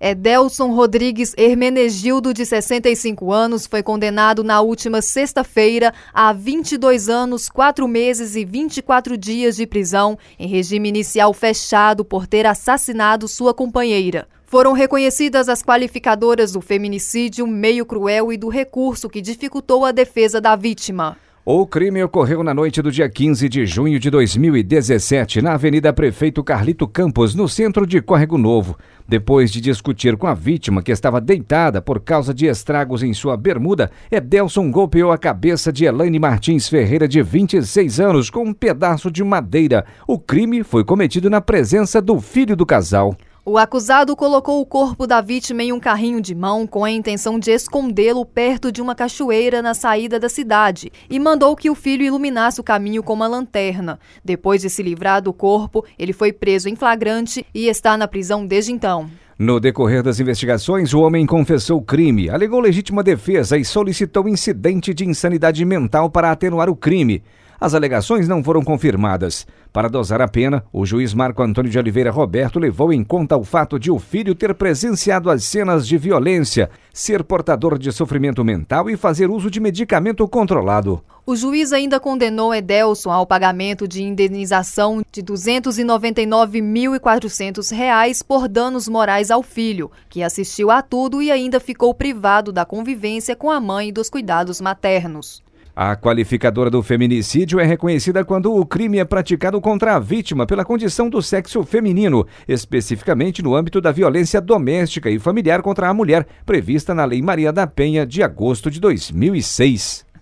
Edelson Rodrigues Hermenegildo, de 65 anos, foi condenado na última sexta-feira a 22 anos, 4 meses e 24 dias de prisão em regime inicial fechado por ter assassinado sua companheira. Foram reconhecidas as qualificadoras do feminicídio, meio cruel e do recurso que dificultou a defesa da vítima. O crime ocorreu na noite do dia 15 de junho de 2017, na Avenida Prefeito Carlito Campos, no centro de Córrego Novo. Depois de discutir com a vítima, que estava deitada por causa de estragos em sua bermuda, Edelson golpeou a cabeça de Elaine Martins Ferreira, de 26 anos, com um pedaço de madeira. O crime foi cometido na presença do filho do casal. O acusado colocou o corpo da vítima em um carrinho de mão com a intenção de escondê-lo perto de uma cachoeira na saída da cidade e mandou que o filho iluminasse o caminho com uma lanterna. Depois de se livrar do corpo, ele foi preso em flagrante e está na prisão desde então. No decorrer das investigações, o homem confessou o crime, alegou legítima defesa e solicitou incidente de insanidade mental para atenuar o crime. As alegações não foram confirmadas. Para dosar a pena, o juiz Marco Antônio de Oliveira Roberto levou em conta o fato de o filho ter presenciado as cenas de violência, ser portador de sofrimento mental e fazer uso de medicamento controlado. O juiz ainda condenou Edelson ao pagamento de indenização de R$ 299.400 por danos morais ao filho, que assistiu a tudo e ainda ficou privado da convivência com a mãe e dos cuidados maternos. A qualificadora do feminicídio é reconhecida quando o crime é praticado contra a vítima pela condição do sexo feminino, especificamente no âmbito da violência doméstica e familiar contra a mulher, prevista na Lei Maria da Penha, de agosto de 2006.